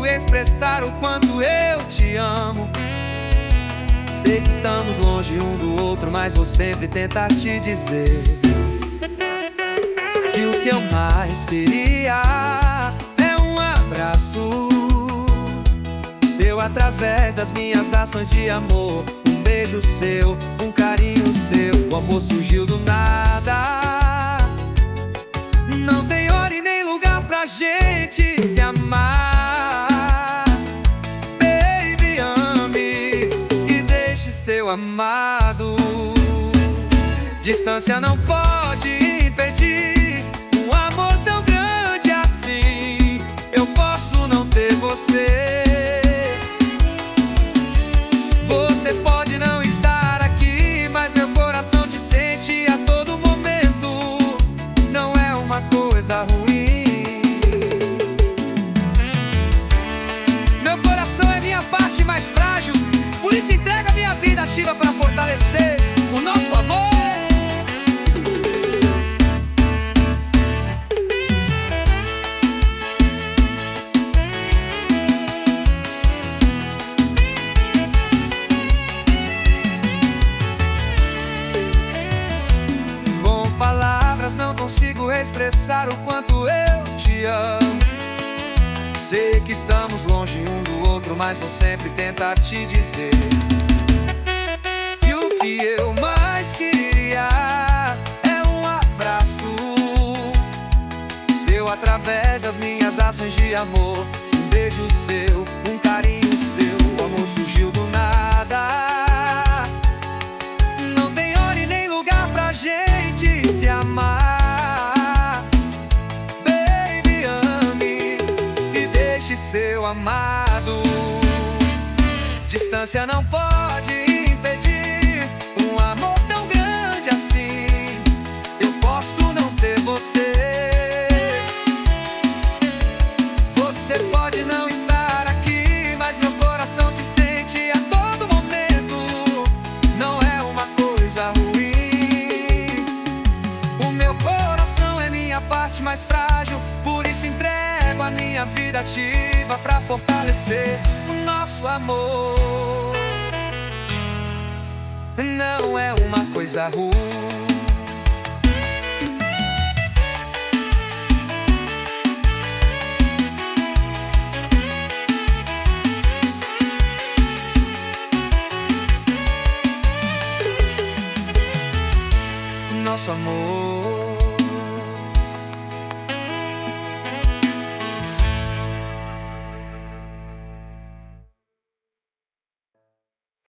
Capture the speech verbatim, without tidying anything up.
expressar o quanto eu te amo. Sei que estamos longe um do outro, mas vou sempre tentar te dizer que o que eu mais queria é um abraço seu através das minhas ações de amor. Um beijo seu, um carinho seu. O amor surgiu do nada. Não tem hora e nem lugar pra gente se amar. Baby, ame e deixe seu amado. Distância não pode impedir um amor tão grande assim. Eu posso não ter você. Você pode não estar aqui, mas meu coração te sente a todo momento. Não é uma coisa ruim. Meu coração é minha parte mais frágil, por isso entrega minha vida ativa pra fortalecer o nosso amor. Não consigo expressar o quanto eu te amo. Sei que estamos longe um do outro, mas vou sempre tentar te dizer que o que eu mais queria é um abraço seu através das minhas ações de amor. Um beijo seu, um carinho seu. O amor surgiu do nada. Não tem hora e nem lugar pra gente se amar. Baby, ame e deixe seu amado. Distância não pode impedir um amor tão grande assim. Eu posso não ter você. Você pode não estar aqui, mas meu coração te sente a todo momento. Não é uma coisa ruim. O meu coração é minha parte mais frágil, por isso entrego a minha vida ativa pra fortalecer o nosso amor. Não é uma coisa ruim. Nosso amor.